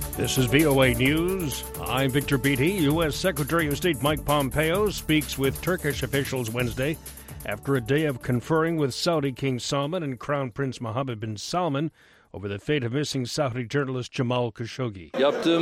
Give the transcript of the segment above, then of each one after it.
This is VOA News. I'm Victor Beatty. U.S. Secretary of State Mike Pompeo speaks with Turkish officials Wednesday after a day of conferring with Saudi King Salman and Crown Prince Mohammed bin Salman over the fate of missing Saudi journalist Jamal Khashoggi.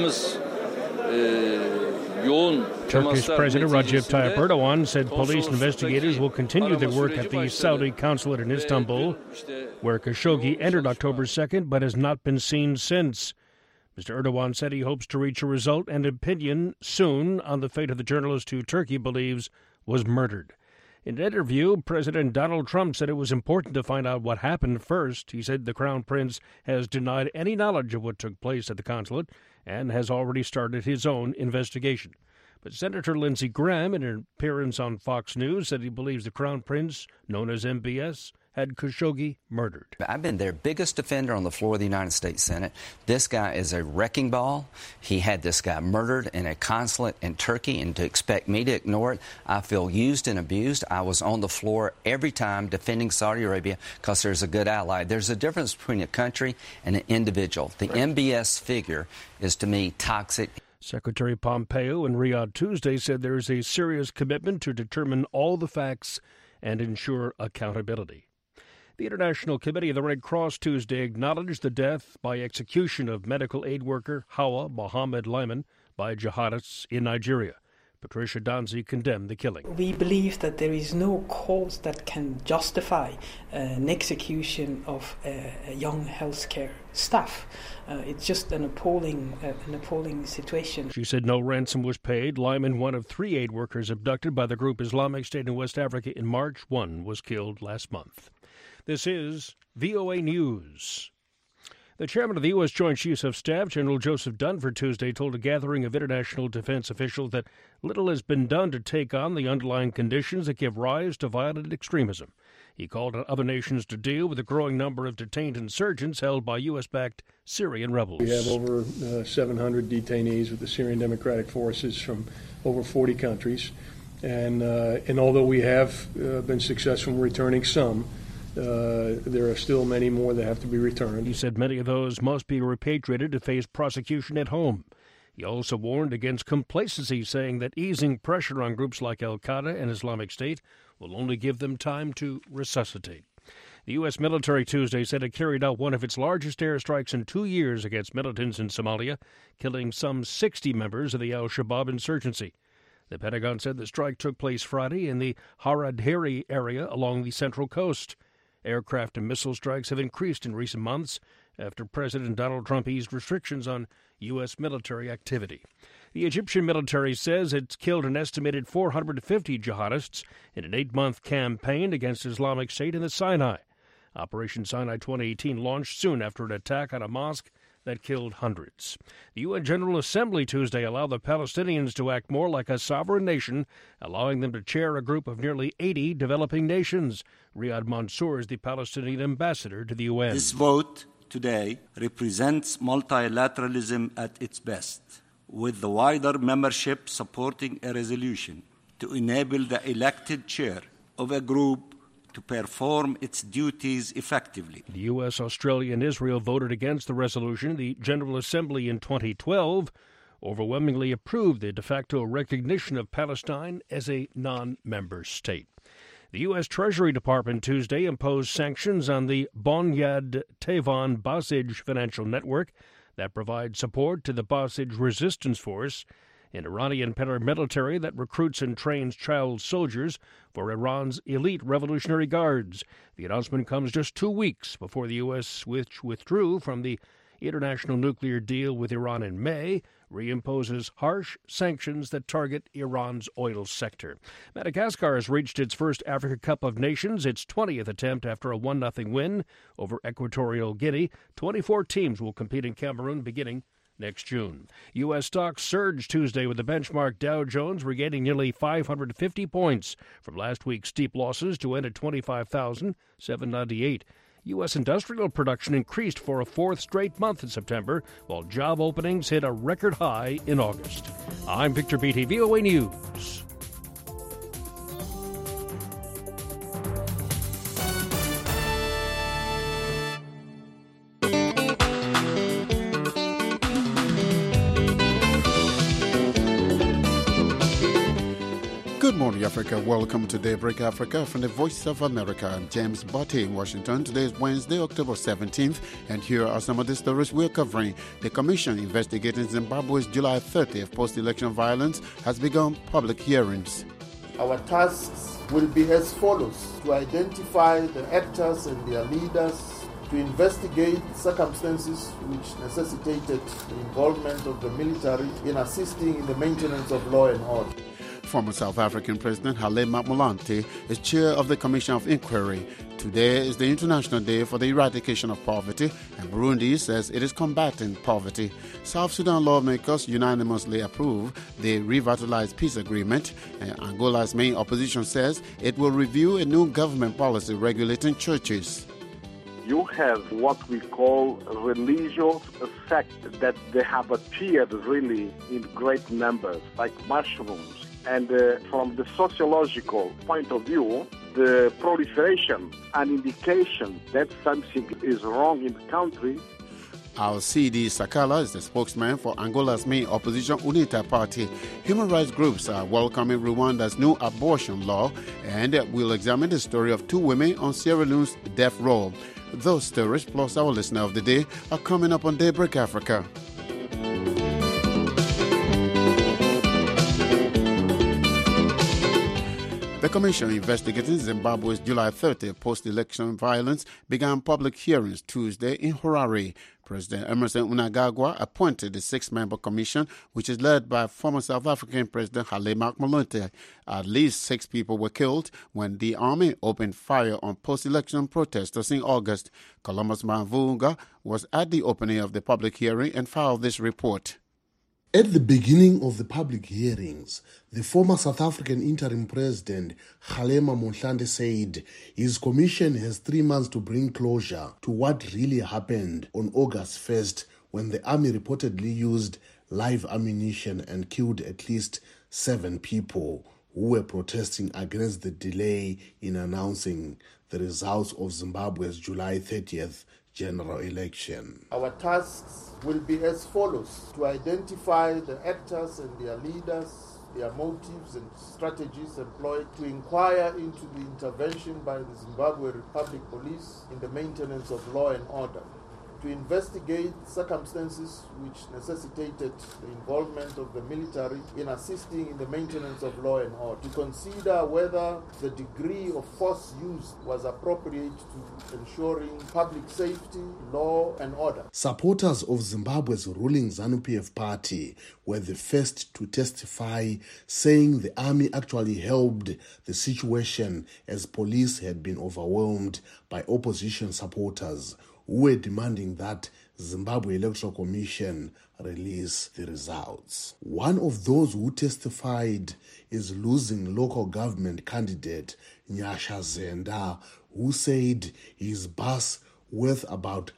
Turkish President Recep Tayyip Erdogan said police investigators will continue their work at the Saudi consulate in Istanbul, where Khashoggi entered October 2nd but has not been seen since. Mr. Erdogan said he hopes to reach a result and opinion soon on the fate of the journalist who Turkey believes was murdered. In an interview, President Donald Trump said it was important to find out what happened first. He said the Crown Prince has denied any knowledge of what took place at the consulate and has already started his own investigation. But Senator Lindsey Graham, in an appearance on Fox News, said he believes the Crown Prince, known as MBS, had Khashoggi murdered. I've been their biggest defender on the floor of the United States Senate. This guy is a wrecking ball. He had this guy murdered in a consulate in Turkey, and to expect me to ignore it, I feel used and abused. I was on the floor every time defending Saudi Arabia because there's a good ally. There's a difference between a country and an individual. The MBS figure is, to me, toxic. Secretary Pompeo in Riyadh Tuesday said there is a serious commitment to determine all the facts and ensure accountability. The International Committee of the Red Cross Tuesday acknowledged the death by execution of medical aid worker Hawa Mohammed Lyman by jihadists in Nigeria. Patricia Donzi condemned the killing. We believe that there is no cause that can justify an execution of a young healthcare staff. It's just an appalling situation. She said no ransom was paid. Lyman, one of 3 aid workers abducted by the group Islamic State in West Africa in March. 1 was killed last month. This is VOA News. The chairman of the U.S. Joint Chiefs of Staff, General Joseph Dunford, Tuesday told a gathering of international defense officials that little has been done to take on the underlying conditions that give rise to violent extremism. He called on other nations to deal with the growing number of detained insurgents held by U.S.-backed Syrian rebels. We have over 700 detainees with the Syrian Democratic Forces from over 40 countries. And although we have been successful in returning some, there are still many more that have to be returned. He said many of those must be repatriated to face prosecution at home. He also warned against complacency, saying that easing pressure on groups like al-Qaeda and Islamic State will only give them time to resuscitate. The U.S. military Tuesday said it carried out one of its largest airstrikes in 2 years against militants in Somalia, killing some 60 members of the al-Shabaab insurgency. The Pentagon said the strike took place Friday in the Haradheri area along the Central Coast. Aircraft and missile strikes have increased in recent months after President Donald Trump eased restrictions on U.S. military activity. The Egyptian military says it's killed an estimated 450 jihadists in an 8-month campaign against Islamic State in the Sinai. Operation Sinai 2018 launched soon after an attack on a mosque that killed hundreds. The UN General Assembly Tuesday allowed the Palestinians to act more like a sovereign nation, allowing them to chair a group of nearly 80 developing nations. Riyad Mansour is the Palestinian ambassador to the UN. This vote today represents multilateralism at its best, with the wider membership supporting a resolution to enable the elected chair of a group to perform its duties effectively. The U.S., Australia, and Israel voted against the resolution. The General Assembly in 2012 overwhelmingly approved the de facto recognition of Palestine as a non-member state. The U.S. Treasury Department Tuesday imposed sanctions on the Bonyad Tevon Basij financial network that provides support to the Basij Resistance Force, an Iranian paramilitary that recruits and trains child soldiers for Iran's elite Revolutionary Guards. The announcement comes just 2 weeks before the U.S., which withdrew from the international nuclear deal with Iran in May, reimposes harsh sanctions that target Iran's oil sector. Madagascar has reached its first Africa Cup of Nations, its 20th attempt after a 1-0 win over Equatorial Guinea. 24 teams will compete in Cameroon beginning next June. U.S. stocks surged Tuesday with the benchmark Dow Jones regaining nearly 550 points from last week's steep losses to end at 25,798. U.S. industrial production increased for a 4th straight month in September, while job openings hit a record high in August. I'm Victor Beatty, VOA News. Good morning, Africa. Welcome to Daybreak Africa from the Voice of America. I'm James Botte in Washington. Today is Wednesday, October 17th, and here are some of the stories we're covering. The commission investigating Zimbabwe's July 30th post-election violence has begun public hearings. Our tasks will be as follows: to identify the actors and their leaders, to investigate circumstances which necessitated the involvement of the military in assisting in the maintenance of law and order. Former South African President Halema Mohlante is chair of the Commission of Inquiry. Today is the International Day for the Eradication of Poverty, and Burundi says it is combating poverty. South Sudan lawmakers unanimously approve the revitalized peace agreement, and Angola's main opposition says it will review a new government policy regulating churches. You have what we call religious sects that they have appeared really in great numbers, like mushrooms. And from the sociological point of view, the proliferation, an indication that something is wrong in the country. Alcide Sakala is the spokesman for Angola's main opposition UNITA party. Human rights groups are welcoming Rwanda's new abortion law, and we'll examine the story of two women on Sierra Leone's death row. Those stories, plus our listener of the day, are coming up on Daybreak Africa. The commission investigating Zimbabwe's July 30 post-election violence began public hearings Tuesday in Harare. President Emmerson Mnangagwa appointed the six-member commission, which is led by former South African President Halema Mohlante. At least 6 people were killed when the army opened fire on post-election protesters in August. Columbus Mavunga was at the opening of the public hearing and filed this report. At the beginning of the public hearings, the former South African interim president, Halema Mohlante, said his commission has 3 months to bring closure to what really happened on August 1st when the army reportedly used live ammunition and killed at least 7 people who were protesting against the delay in announcing the results of Zimbabwe's July 30th general election. Our tasks will be as follows: to identify the actors and their leaders, their motives and strategies employed, to inquire into the intervention by the Zimbabwe Republic Police in the maintenance of law and order, to investigate circumstances which necessitated the involvement of the military in assisting in the maintenance of law and order, to consider whether the degree of force used was appropriate to ensuring public safety, law and order. Supporters of Zimbabwe's ruling ZANU-PF party were the first to testify, saying the army actually helped the situation as police had been overwhelmed by opposition supporters who were demanding that Zimbabwe Electoral Commission release the results. One of those who testified is losing local government candidate Nyasha Zenda, who said his bus worth about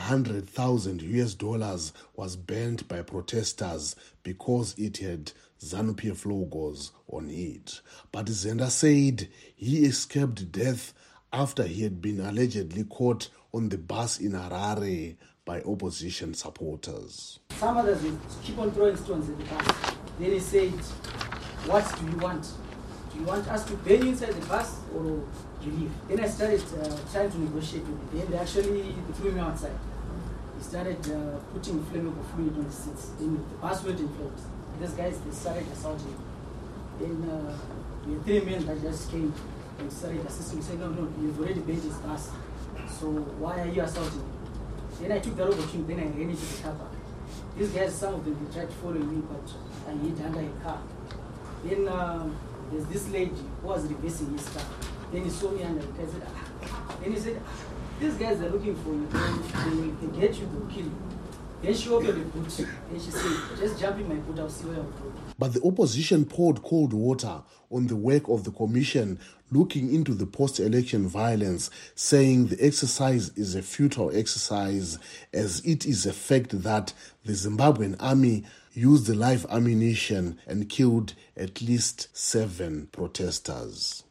$100,000 was banned by protesters because it had ZANU-PF logos on it. But Zenda said he escaped death after he had been allegedly caught on the bus in Harare by opposition supporters. Some others will keep on throwing stones at the bus. Then he said, "What do you want? Do you want us to burn you inside the bus or you leave?" Then I started trying to negotiate with him. Then they actually threw me outside. He started putting flammable fluid on the seats. Then the bus went in flames. These guys, they started assaulting. Then we had 3 men that just came and started assisting me, saying, no, you've already burned his bus. So why are you assaulting me? Then I took the opportunity, then I ran into the car park. These guys, some of them, they tried to follow me, but I hid under a car. Then there's this lady who was reversing his car. Then he saw me under the car. He said, Then he said, these guys are looking for you. They get you, they'll kill you. Then she opened the boot. Then she said, just jump in my boot, I'll see where I'll go. But the opposition poured cold water on the work of the commission looking into the post-election violence, saying the exercise is a futile exercise as it is a fact that the Zimbabwean army used the live ammunition and killed at least 7 protesters.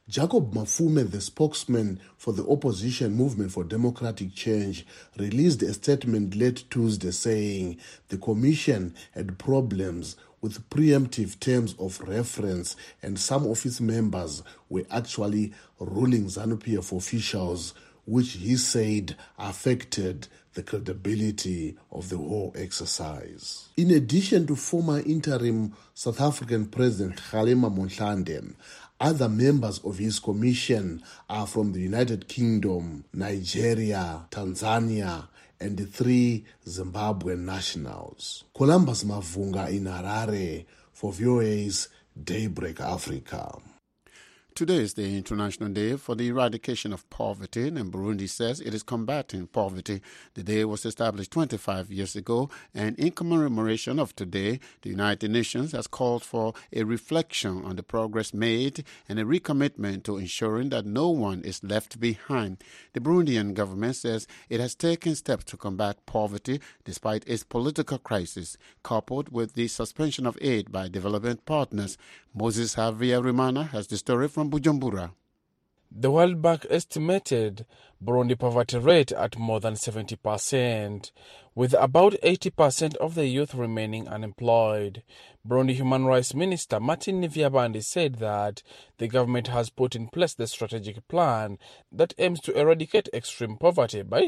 Jacob Mafume, the spokesman for the opposition Movement for Democratic Change, released a statement late Tuesday saying the commission had problems with preemptive terms of reference and some of its members were actually ruling ZANU-PF officials, which he said affected the credibility of the whole exercise. In addition to former interim South African President Kgalema Motlanthe, other members of his commission are from the United Kingdom, Nigeria, Tanzania, and the 3 Zimbabwean nationals. Columbus Mavunga in Harare for VOA's Daybreak Africa. Today is the International Day for the Eradication of Poverty, and Burundi says it is combating poverty. The day was established 25 years ago, and in commemoration of today, the United Nations has called for a reflection on the progress made and a recommitment to ensuring that no one is left behind. The Burundian government says it has taken steps to combat poverty despite its political crisis, coupled with the suspension of aid by development partners. Moses Havyarimana has the story from Bujumbura. The World Bank estimated Burundi poverty rate at more than 70%, with about 80% of the youth remaining unemployed. Burundi Human Rights Minister Martin Nivyabandi said that the government has put in place the strategic plan that aims to eradicate extreme poverty by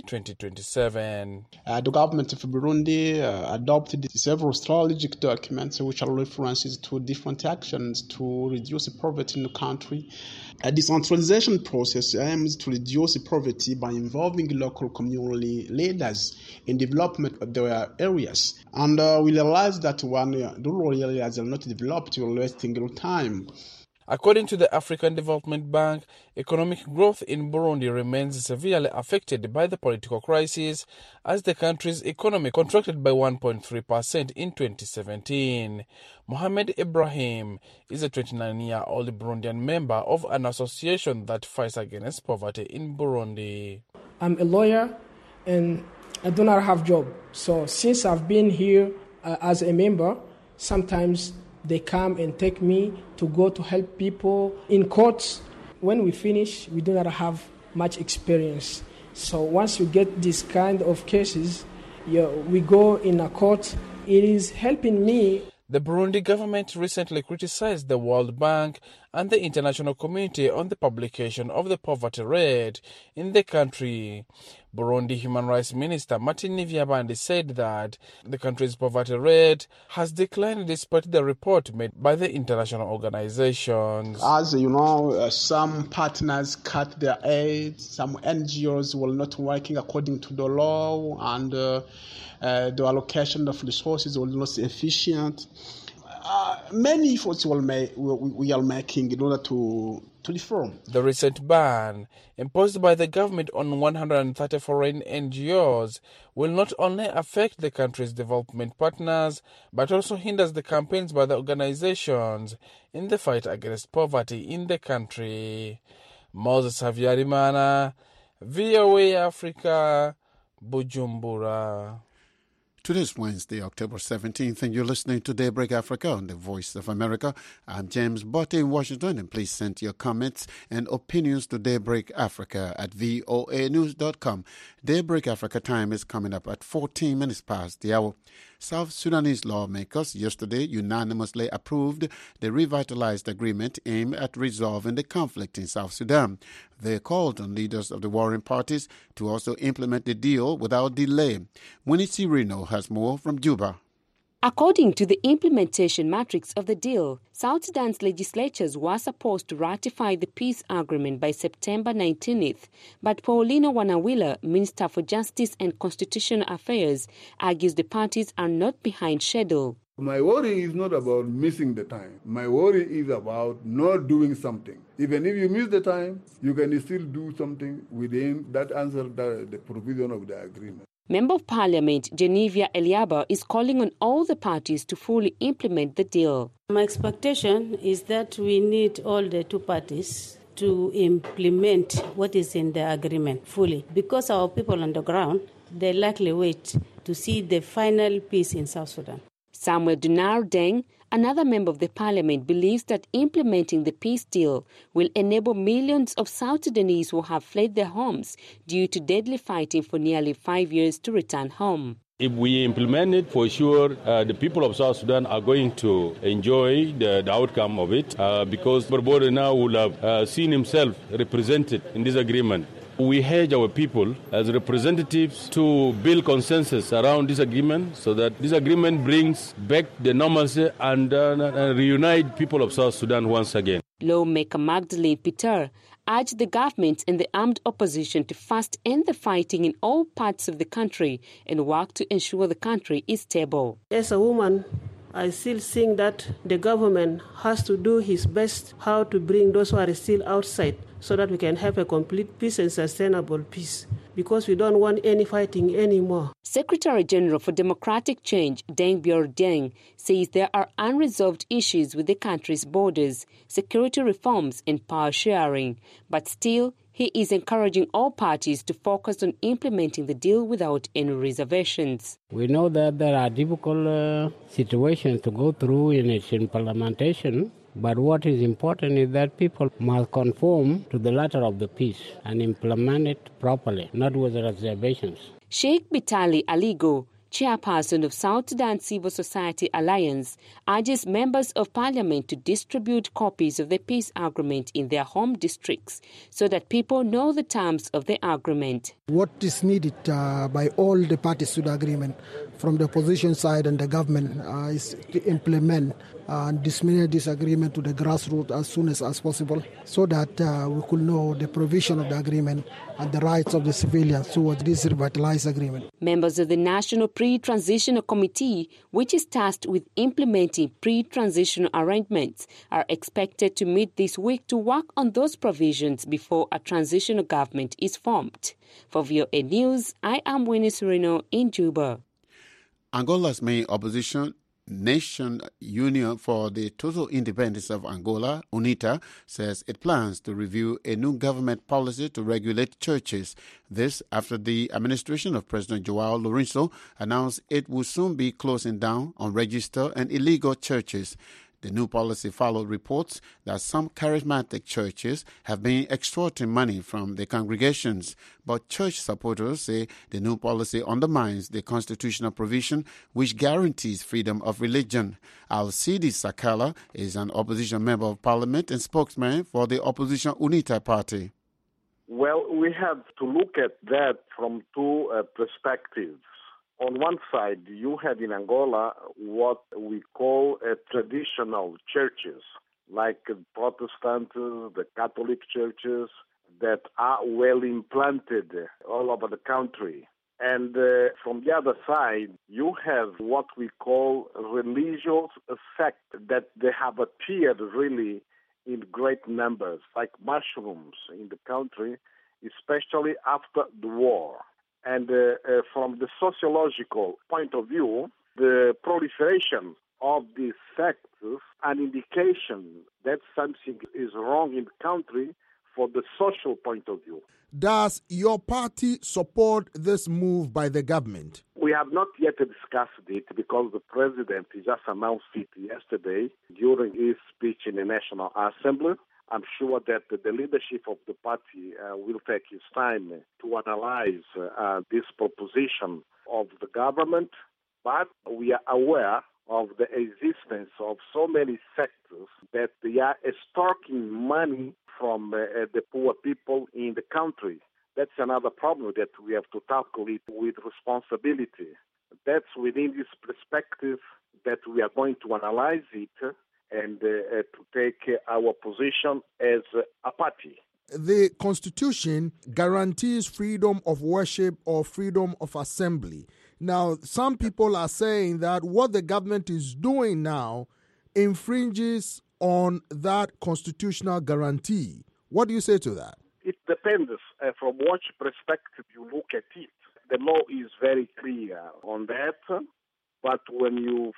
2027. The government of Burundi adopted several strategic documents which are references to different actions to reduce poverty in the country. A decentralization process aims to reduce poverty by involving local community leaders in development of their areas. And we realize that when rural areas are not developed, we're wasting time. According to the African Development Bank, economic growth in Burundi remains severely affected by the political crisis as the country's economy contracted by 1.3% in 2017. Mohamed Ibrahim is a 29-year-old Burundian member of an association that fights against poverty in Burundi. I'm a lawyer and I do not have a job. So since I've been here as a member, sometimes they come and take me to go to help people in courts. When we finish, we do not have much experience. So once you get this kind of cases, we go in a court. It is helping me. The Burundi government recently criticized the World Bank and the international community on the publication of the poverty rate in the country. Burundi Human Rights Minister Martin Nivyabandi said that the country's poverty rate has declined despite the report made by the international organizations. As you know, some partners cut their aid, some NGOs were not working according to the law, and the allocation of resources was not efficient. Many efforts we are making in order to reform. The recent ban imposed by the government on 130 foreign NGOs will not only affect the country's development partners, but also hinders the campaigns by the organizations in the fight against poverty in the country. Moses Havyarimana, VOA Africa, Bujumbura. Today's Wednesday, October 17th, and you're listening to Daybreak Africa on the Voice of America. I'm James Botte in Washington, and please send your comments and opinions to Daybreak Africa at voanews.com. Daybreak Africa time is coming up at 14 minutes past the hour. South Sudanese lawmakers yesterday unanimously approved the revitalized agreement aimed at resolving the conflict in South Sudan. They called on leaders of the warring parties to also implement the deal without delay. Winnie Cirino has more from Juba. According to the implementation matrix of the deal, South Sudan's legislatures were supposed to ratify the peace agreement by September 19th, but Paulino Wanawila, Minister for Justice and Constitutional Affairs, argues the parties are not behind schedule. My worry is not about missing the time. My worry is about not doing something. Even if you miss the time, you can still do something within that answer, the provision of the agreement. Member of Parliament Genevia Eliaba is calling on all the parties to fully implement the deal. My expectation is that we need all the two parties to implement what is in the agreement fully, because our people on the ground, they likely wait to see the final peace in South Sudan. Samuel Dunar Deng, another member of the parliament, believes that implementing the peace deal will enable millions of South Sudanese who have fled their homes due to deadly fighting for nearly 5 years to return home. If we implement it, for sure, the people of South Sudan are going to enjoy the outcome of it because Barbora now will have seen himself represented in this agreement. We urge our people as representatives to build consensus around this agreement so that this agreement brings back the normalcy and reunite people of South Sudan once again. Lawmaker Magdalene Peter urged the government and the armed opposition to first end the fighting in all parts of the country and work to ensure the country is stable. As a woman, I still think that the government has to do his best how to bring those who are still outside so that we can have a complete peace and sustainable peace, because we don't want any fighting anymore. Secretary General for Democratic Change, Deng Bior Deng, says there are unresolved issues with the country's borders, security reforms and power sharing. But still, he is encouraging all parties to focus on implementing the deal without any reservations. We know that there are difficult situations to go through in its implementation. But what is important is that people must conform to the letter of the peace and implement it properly, not with reservations. Sheikh Bitali Aligo, chairperson of South Sudan Civil Society Alliance, urges members of parliament to distribute copies of the peace agreement in their home districts so that people know the terms of the agreement. What is needed by all the parties to the agreement, from the opposition side and the government, is to implement and disseminate this agreement to the grassroots as soon as possible so that we could know the provision of the agreement and the rights of the civilians towards this revitalized agreement. Members of the National Pre-Transitional Committee, which is tasked with implementing pre-transitional arrangements, are expected to meet this week to work on those provisions before a transitional government is formed. For VOA News, I am Winnie Sereno in Juba. Angola's main opposition, Nation Union for the Total Independence of Angola, UNITA, says it plans to review a new government policy to regulate churches. This after the administration of President João Lourenço announced it will soon be closing down unregistered and illegal churches. The new policy followed reports that some charismatic churches have been extorting money from their congregations. But church supporters say the new policy undermines the constitutional provision which guarantees freedom of religion. Alcide Sakala is an opposition member of parliament and spokesman for the opposition UNITA party. Well, we have to look at that from two perspectives. On one side, you have in Angola what we call traditional churches, like Protestant, the Catholic churches, that are well implanted all over the country. And from the other side, you have what we call religious sects that they have appeared really in great numbers, like mushrooms in the country, especially after the war. And from the sociological point of view, the proliferation of these sects is an indication that something is wrong in the country for the social point of view. Does your party support this move by the government? We have not yet discussed it because the president just announced it yesterday during his speech in the National Assembly. I'm sure that the leadership of the party will take its time to analyze this proposition of the government, but we are aware of the existence of so many sectors that they are extorting money from the poor people in the country. That's another problem that we have to tackle it with responsibility. That's within this perspective that we are going to analyze it and to take our position as a party. The Constitution guarantees freedom of worship or freedom of assembly. Now, some people are saying that what the government is doing now infringes on that constitutional guarantee. What do you say to that? It depends from which perspective you look at it. The law is very clear on that, but when you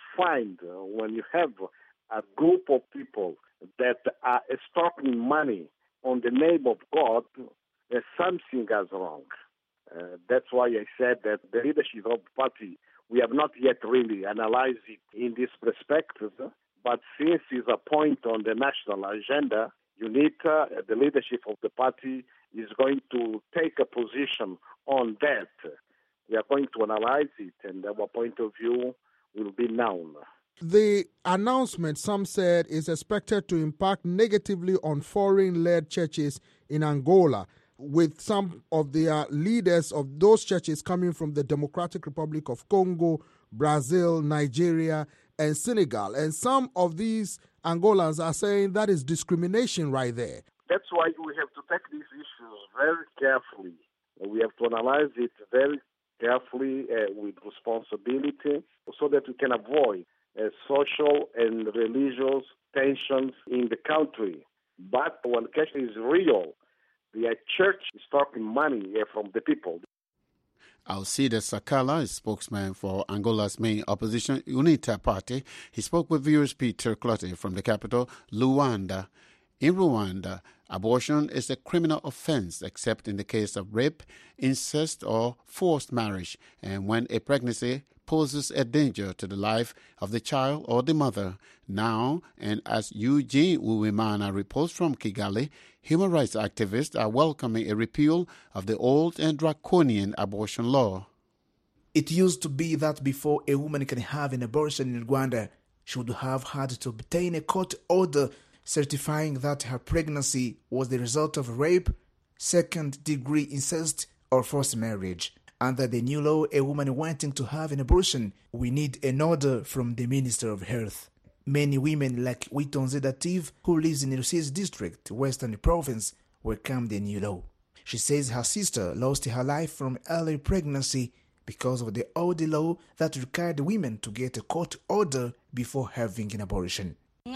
have a group of people that are extorting money on the name of God, something is wrong. That's why I said that the leadership of the party We have not yet really analyzed it in this perspective, but since it's a point on the national agenda, UNITA, the leadership of the party, is going to take a position on that. We are going to analyze it, and our point of view will be known. The announcement, some said, is expected to impact negatively on foreign-led churches in Angola, with some of the leaders of those churches coming from the Democratic Republic of Congo, Brazil, Nigeria, and Senegal. And some of these Angolans are saying that is discrimination right there. That's why we have to take these issues very carefully. We have to analyze it very carefully with responsibility so that we can avoid social and religious tensions in the country. But when question is real, the church is taking money from the people. Alcides Sakala is spokesman for Angola's main opposition, UNITA party. He spoke with viewers Peter Clottey from the capital, Luanda. In Rwanda, abortion is a criminal offense except in the case of rape, incest, or forced marriage, and when a pregnancy poses a danger to the life of the child or the mother. Now, and as Eugene Uwimana reports from Kigali, human rights activists are welcoming a repeal of the old and draconian abortion law. It used to be that before a woman can have an abortion in Rwanda, she would have had to obtain a court order certifying that her pregnancy was the result of rape, second-degree incest, or forced marriage. Under the new law, a woman wanting to have an abortion will need an order from the Minister of Health. Many women like Witonze Dative, who lives in Rusizi district, Western Province, welcome the new law. She says her sister lost her life from early pregnancy because of the old law that required women to get a court order before having an abortion.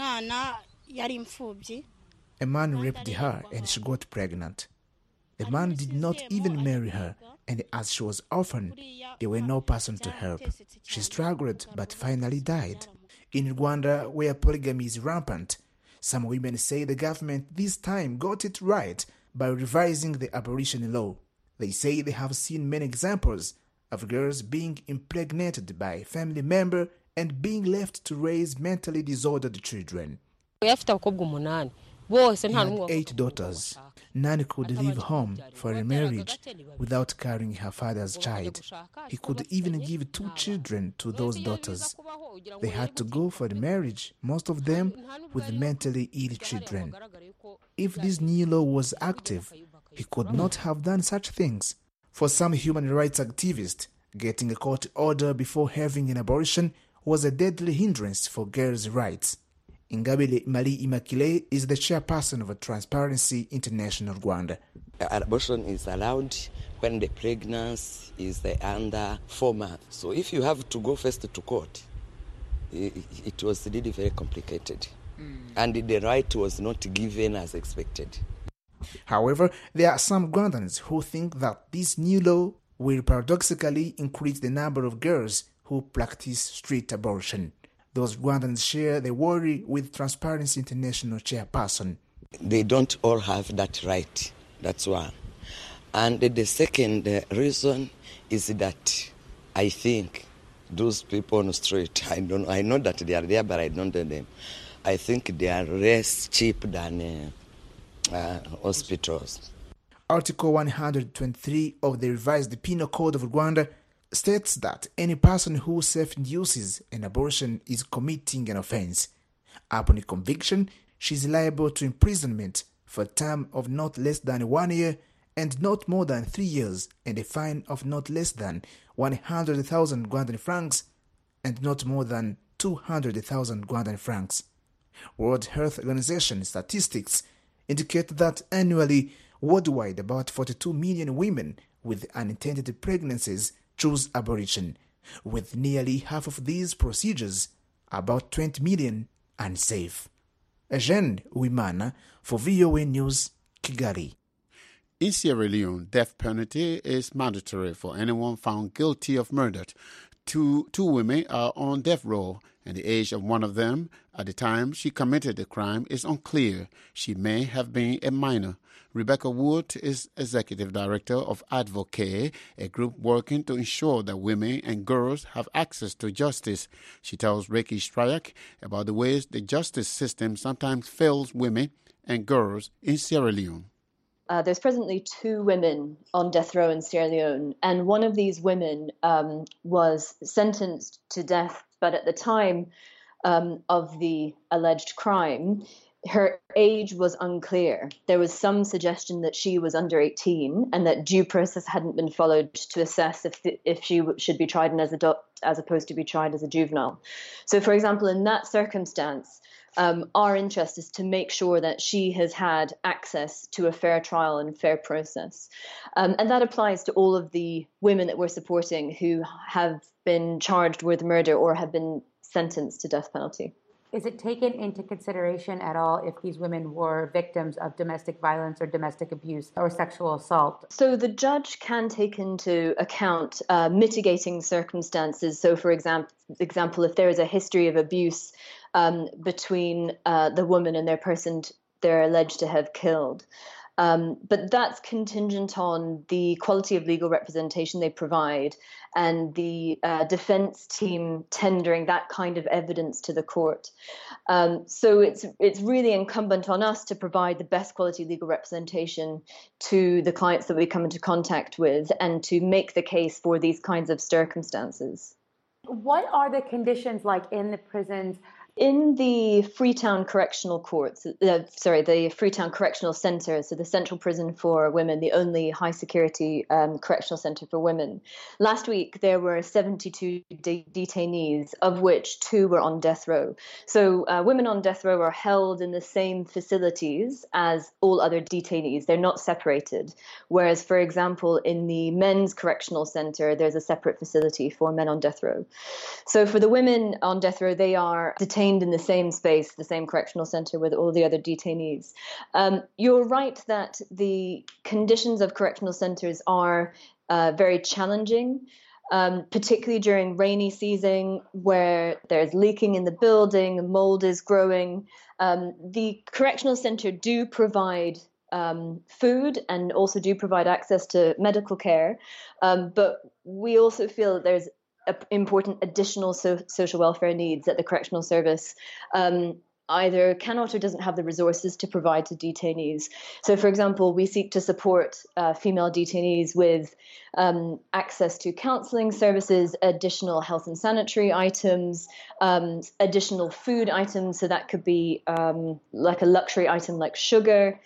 A man raped her and she got pregnant. The man did not even marry her, and as she was orphaned, there were no person to help. She struggled but finally died. In Rwanda, where polygamy is rampant, some women say the government this time got it right by revising the abortion law. They say they have seen many examples of girls being impregnated by a family member and being left to raise mentally disordered children. He had 8 daughters. None could leave home for a marriage without carrying her father's child. He could even give 2 children to those daughters. They had to go for the marriage, most of them with mentally ill children. If this new law was active, he could not have done such things. For some human rights activists, getting a court order before having an abortion was a deadly hindrance for girls' rights. Ingabile Marie Immaculée is the chairperson of Transparency International Rwanda. Abortion is allowed when the pregnancy is under 4 months. So if you have to go first to court, it was really very complicated. And the right was not given as expected. However, there are some Rwandans who think that this new law will paradoxically increase the number of girls who practice street abortion. Those Rwandans share the worry with Transparency International chairperson. They don't all have that right. That's one. And the second reason is that I think those people on the street, I know that they are there, but I don't know them. I think they are less cheap than hospitals. Article 123 of the revised Penal Code of Rwanda states that any person who self-induces an abortion is committing an offense. Upon conviction, she is liable to imprisonment for a term of not less than 1 year and not more than 3 years, and a fine of not less than 100,000 Rwandan francs and not more than 200,000 Rwandan francs. World Health Organization statistics indicate that annually, worldwide, about 42 million women with unintended pregnancies choose abortion, with nearly half of these procedures, about 20 million, unsafe. Eugene Uwimana for VOA News, Kigali. In Sierra Leone, death penalty is mandatory for anyone found guilty of murder. Two women are on death row, and the age of one of them at the time she committed the crime is unclear. She may have been a minor. Rebecca Wood is Executive Director of Advocate, a group working to ensure that women and girls have access to justice. She tells Ricky Strayak about the ways the justice system sometimes fails women and girls in Sierra Leone. There's presently 2 women on death row in Sierra Leone, and one of these women was sentenced to death, but at the time of the alleged crime, her age was unclear. There was some suggestion that she was under 18 and that due process hadn't been followed to assess if she should be tried as an adult as opposed to be tried as a juvenile. So, for example, in that circumstance, our interest is to make sure that she has had access to a fair trial and fair process. And that applies to all of the women that we're supporting who have been charged with murder or have been sentenced to death penalty. Is it taken into consideration at all if these women were victims of domestic violence or domestic abuse or sexual assault? So the judge can take into account mitigating circumstances. So, for example, if there is a history of abuse between the woman and their person they're alleged to have killed. But that's contingent on the quality of legal representation they provide and the defense team tendering that kind of evidence to the court. So it's really incumbent on us to provide the best quality legal representation to the clients that we come into contact with and to make the case for these kinds of circumstances. What are the conditions like in the prisons? In the Freetown Correctional the Freetown Correctional Centre, so the Central Prison for Women, the only high-security correctional centre for women. Last week, there were 72 detainees, of which 2 were on death row. So women on death row are held in the same facilities as all other detainees. They're not separated. Whereas, for example, in the Men's Correctional Centre, there's a separate facility for men on death row. So for the women on death row, they are detained in the same space, the same correctional centre with all the other detainees. You're right that the conditions of correctional centres are very challenging, particularly during rainy season where there's leaking in the building, mold is growing. The correctional centre do provide food and also do provide access to medical care, but we also feel that there's important additional social welfare needs that the correctional service either cannot or doesn't have the resources to provide to detainees. So, for example, we seek to support female detainees with access to counselling services, additional health and sanitary items, additional food items. So that could be like a luxury item like sugar,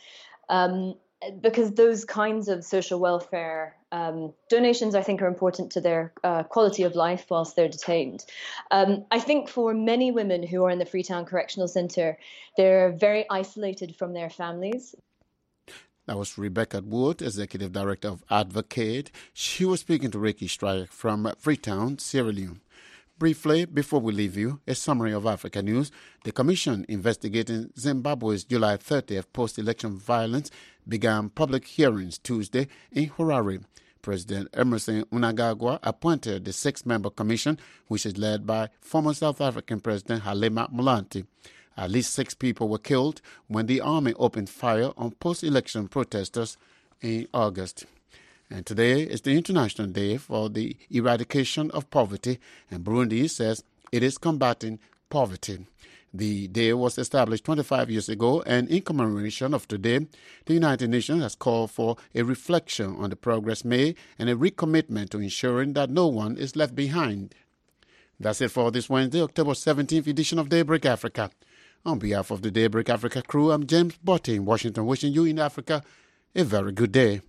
because those kinds of social welfare donations, I think, are important to their quality of life whilst they're detained. I think for many women who are in the Freetown Correctional Centre, they're very isolated from their families. That was Rebecca Wood, Executive Director of Advocate. She was speaking to Ricky Strayak from Freetown, Sierra Leone. Briefly, before we leave you, a summary of Africa news. The commission investigating Zimbabwe's July 30th post-election violence began public hearings Tuesday in Harare. President Emmerson Mnangagwa appointed the 6-member commission, which is led by former South African President Halema Molanti. At least 6 people were killed when the army opened fire on post-election protesters in August. And today is the International Day for the Eradication of Poverty, and Burundi says it is combating poverty. The day was established 25 years ago, and in commemoration of today, the United Nations has called for a reflection on the progress made and a recommitment to ensuring that no one is left behind. That's it for this Wednesday, October 17th edition of Daybreak Africa. On behalf of the Daybreak Africa crew, I'm James Botte in Washington, wishing you in Africa a very good day.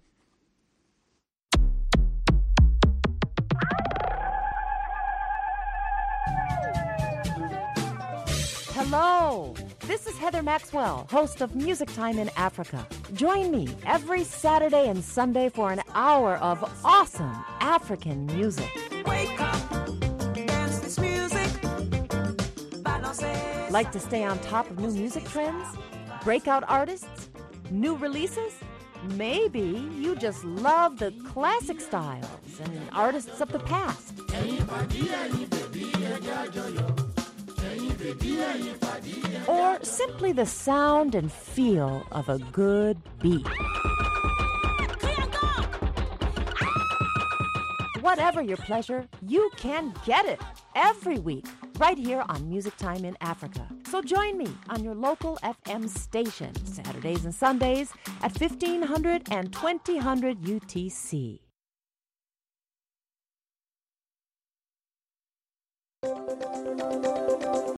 Hello, this is Heather Maxwell, host of Music Time in Africa. Join me every Saturday and Sunday for an hour of awesome African music. Wake up, dance this music. Like to stay on top of new music trends? Breakout artists? New releases? Maybe you just love the classic styles and artists of the past. or simply the sound and feel of a good beat. Whatever your pleasure, you can get it every week right here on Music Time in Africa. So join me on your local FM station Saturdays and Sundays at 1500 and 2000 UTC.